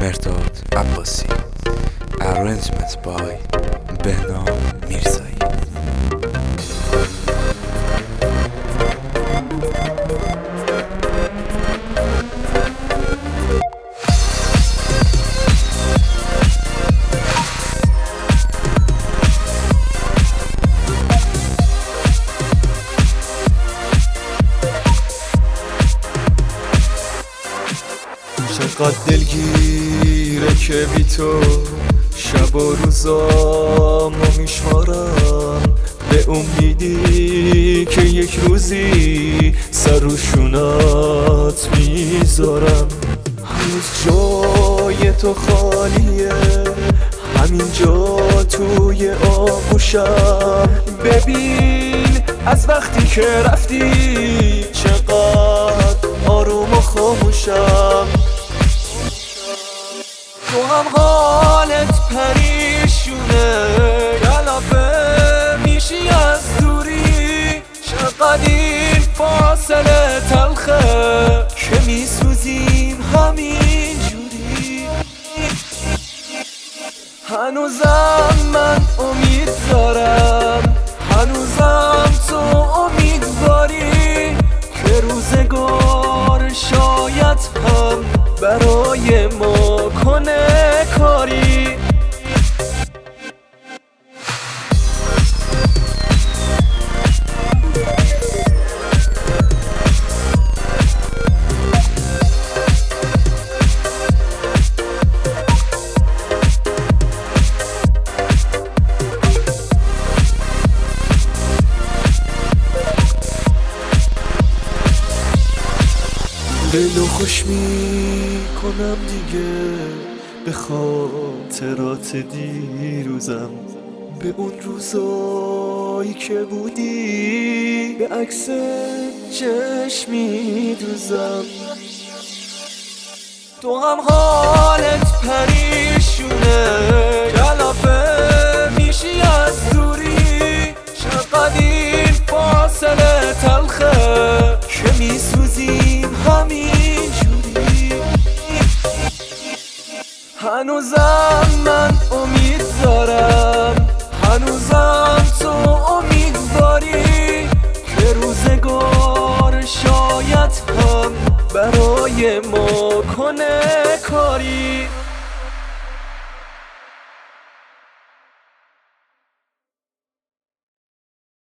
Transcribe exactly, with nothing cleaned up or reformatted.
مرداد عباسی. Arrangement by بهنام میرزایی. چقدر دلگیره که بی تو شب و روزامو میشمارم، به امیدی که یک روزی سر و شونات میذارم. هنوز جای تو خالیه همینجا توی آغوشم. ببین از وقتی که رفتی چقدر آروم و خاموشم. تو هم حالت پریشونه، کلافه میشی از دوری. چقدر این فاصله تلخه که میسوزیم همین جوری. هنوزم من امید دارم، هنوزم تو امیدواری که روزگار شاید هم برای ما کنه کاری. دلو خوش می کنم دیگه به خاطرات دیروزم، به اون روزایی که بودی به عکس چشم می دوزم. تو هم حالت پریشونه، کلافه میشی از دوری. چقدر این فاصله تلخه که میسوزیم همین جوری. هنوزم من امید دارم، هنوزم تو امیدواری که روزگار شاید هم برای ما کنه کاری.